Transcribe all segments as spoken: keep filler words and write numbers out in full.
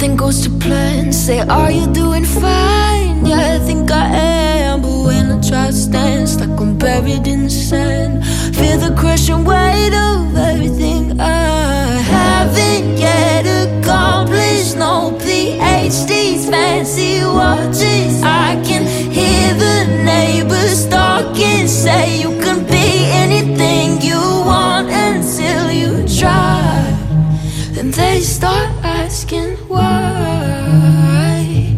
nothing goes to plan. Say, are you doing fine? Yeah, I think I am. But when I try to stand, it's like I'm buried in the sand. Feel the crushing weight of everything I haven't yet accomplished. No P H Ds, fancy watches. I can hear the neighbors talking. Say you can be anything you want until you try. Then they start asking why.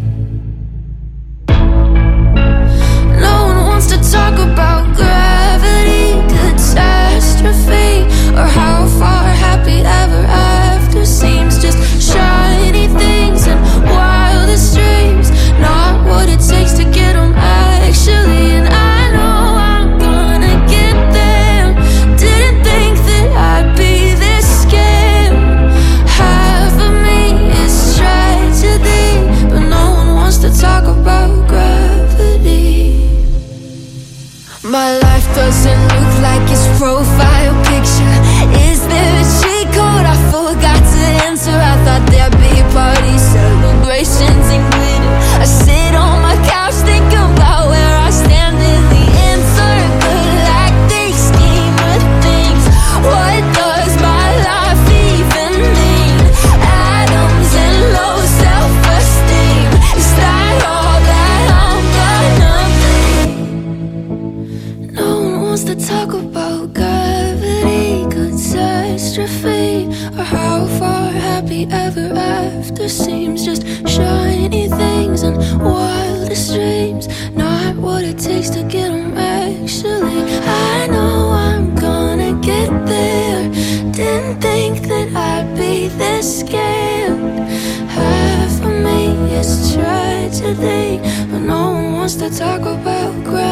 No one wants to talk about gravity, catastrophe, or how far happy ever after seems. Just shiny things and wildest dreams, not what it takes to get them actually. And I know I'm gonna get them. Didn't think that I'd be this scared. Half of me is tragedy, but no one wants to talk about gravity. My life doesn't look like its profile picture. Is there a cheat code I forgot to enter? I thought there'd be parties, celebrations, and glitter. I sit on my couch thinking about where I stand in the intergalactic scheme of things. What does my life even mean? Atoms and low self-esteem. Is that all that I'm gonna be? No one wants to talk about gravity, catastrophe, or how far happy ever after seems. Just shiny things and wildest dreams, not what it takes to get them actually. I know I'm gonna get there. Didn't think that I'd be this scared. Half of me is tragedy, but no one wants to talk about gravity.